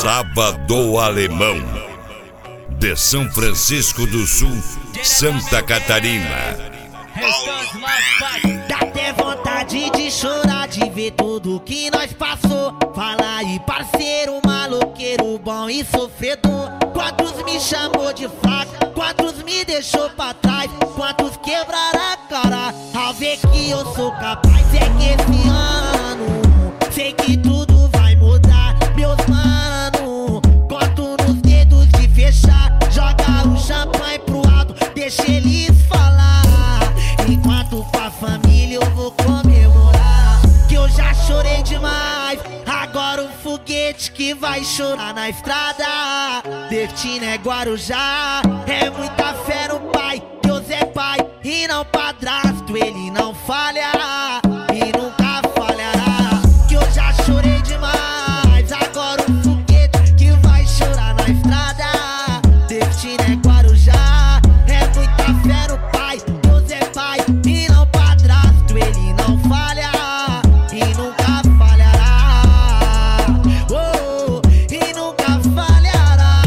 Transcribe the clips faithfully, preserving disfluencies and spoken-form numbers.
Sábado Alemão, de São Francisco do Sul, Santa Catarina. Dá até vontade de chorar, de ver tudo que nós passou. Fala aí, parceiro, maloqueiro, bom e sofredor. Quantos me chamou de fraco, quantos me deixou pra trás, quantos quebraram a cara ao ver que eu sou capaz. É que esse ano sei que tudo vai mudar, meus mano. Conto nos dedos de fechar, joga o champanhe pro alto, deixa eles falar. Enquanto com a família eu vou comemorar, que eu já chorei demais. Agora um foguete que vai chorar na estrada. Destino é Guarujá, é muita fé no pai. Deus é pai e não padrasto, ele não falha e nunca falhará. Que eu já chorei demais. Agora um foguete que vai chorar na estrada. Destino é Guarujá, é muita fé no pai. Deus é pai e não padrasto, ele não falha e nunca falhará. Oh, e nunca falhará.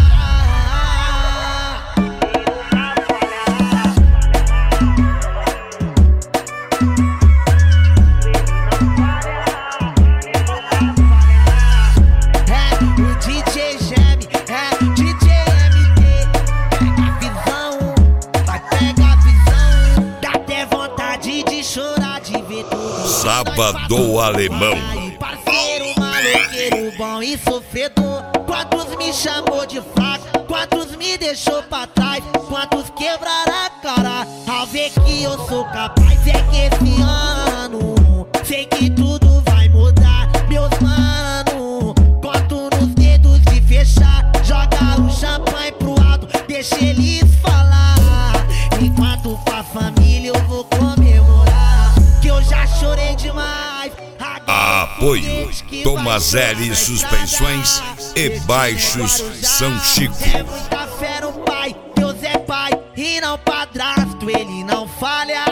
É o D J Geme, é D J M T. Pega a visão, vai pegar a visão. Dá até vontade de chorar, de ver tudo. Sábado Alemão. Parceiro, maloqueiro, bom e sofredor. Quantos me chamou de fraco, quantos me deixou pra trás, quantos quebraram a cara ao ver que eu sou capaz. É que esse ano sei que tudo vai mudar, meus mano. Conto nos dedos de fechar, joga o champanhe pro alto, deixa eles falar. Enquanto com a família eu vou comemorar, que eu já chorei demais. Apoio Tomazelli Suspensões e Baixos São Chico. É muita fé no pai, Deus é pai e não padrasto, ele não falha